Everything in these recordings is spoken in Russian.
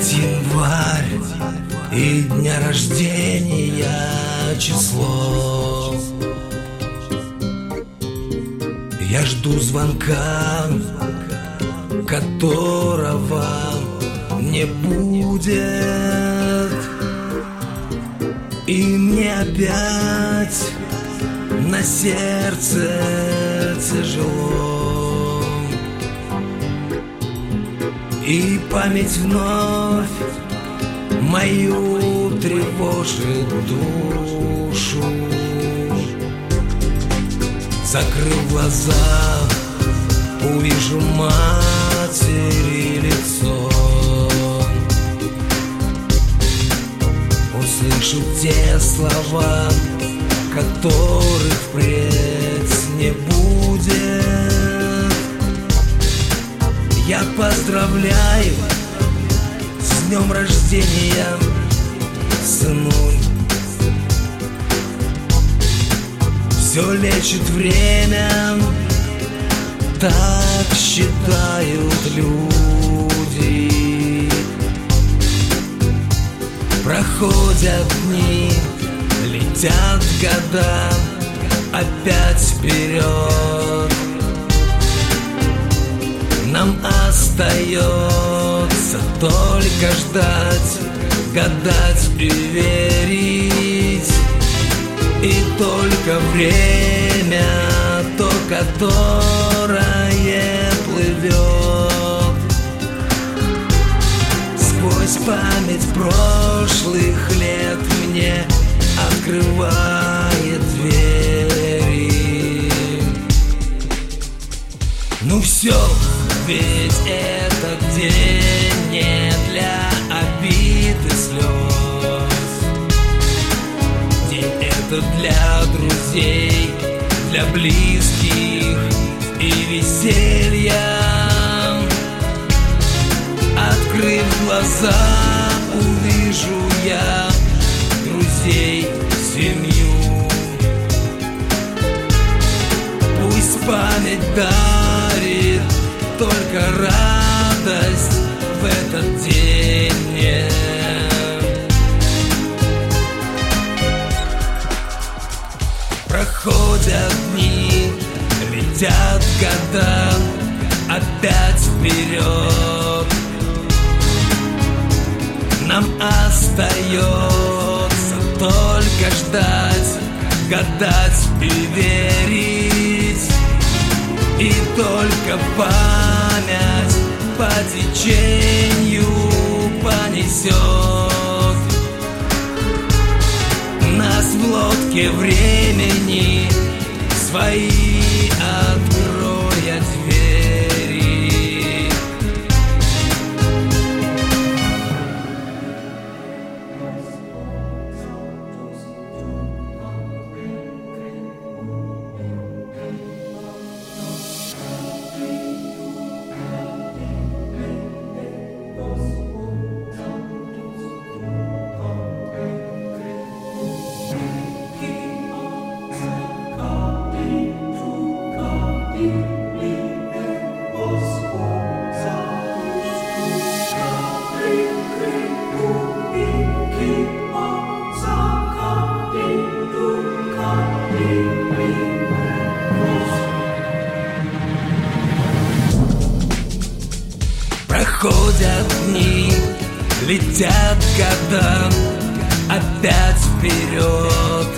январь и дня рождения число. Я жду звонка, которого не будет, и мне опять на сердце тяжело, и память вновь мою тревожит душу. Закрыв глаза, увижу матери лицо, услышу те слова, которых впредь не будет. Я поздравляю с днем рождения, сынуль. Все лечит время, так считают люди. Проходят дни, летят года, опять вперед. Нам остается только ждать, гадать и верить. И только время, то, которое плывет сквозь память прошлых лет, мне открывает двери. Ну все, ведь этот день не для обид и слез. День этот для друзей, для близких и веселья. Открыв глаза, увижу я друзей, семью. Пусть память дарит только радость в этот день мне. Проходят дни, летят года, опять вперед. Нам остается только ждать, гадать и верить. И только память по течению понесет нас в лодке времени, свои откроя двери. Проходят дни, летят года, опять вперед.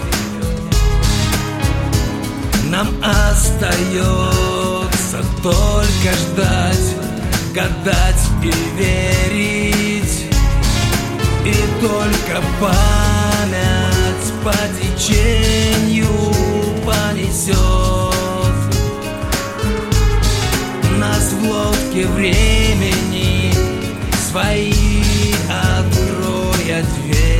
Нам остается только ждать, гадать и верить. И только память по течению понесет нас в лодке времени, свои откроя дверь.